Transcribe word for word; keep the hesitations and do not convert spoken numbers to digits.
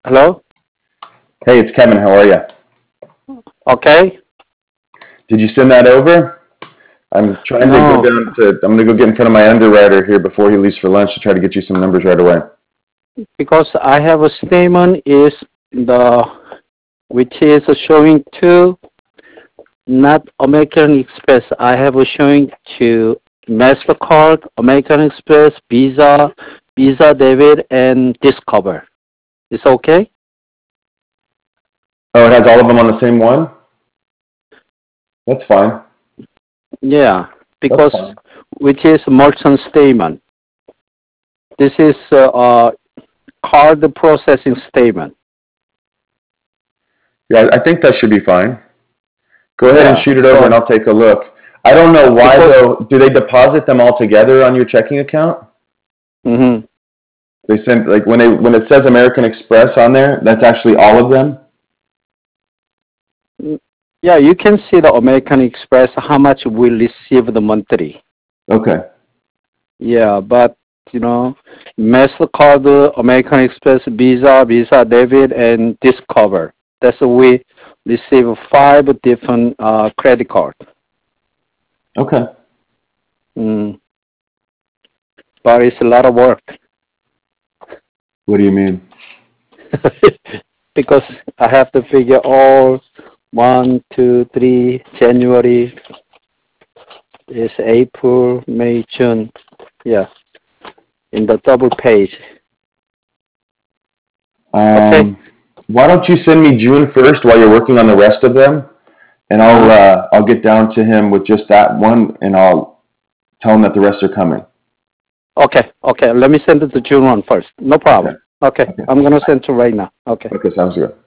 Hello? Hey, it's Kevin. How are you? Okay. Did you send that over? I'm trying to go No, down to, I'm going to go get in front of my underwriter here before he leaves for lunch to try to get you some numbers right away. because I have a statement is the which is showing to not American Express. I have a showing to Mastercard, American Express, Visa, Visa Debit, and Discover. It's okay? Oh, it has all of them on the same one? That's fine. Yeah, That's because fine. which is merchant statement. This is uh, uh, card processing statement. Yeah, I think that should be fine. Go ahead and Yeah, shoot it over and so I'll take a look. I don't know why because though. Do they deposit them all together on your checking account? mhm. They send like when they when it says American Express on there, that's actually all of them? Mm, yeah, you can see the American Express how much we receive the monthly. Okay. Yeah, but you know, Mastercard, American Express, Visa, Visa Debit, and Discover. That's we receive five different uh, credit cards. Okay. Mm, but it's a lot of work What do you mean? because I have to figure all one, two, three, January is April, May, June. Yeah, in the double page. Okay. Um, why don't you send me June first while you're working on the rest of them? And Uh I'll huh. uh, I'll get down to him with just that one, and I'll tell him that the rest are coming. Okay. Okay. Let me send it to June one first. No Okay. problem. Okay. Okay. I'm gonna send it right now. Okay. Okay. Sounds good.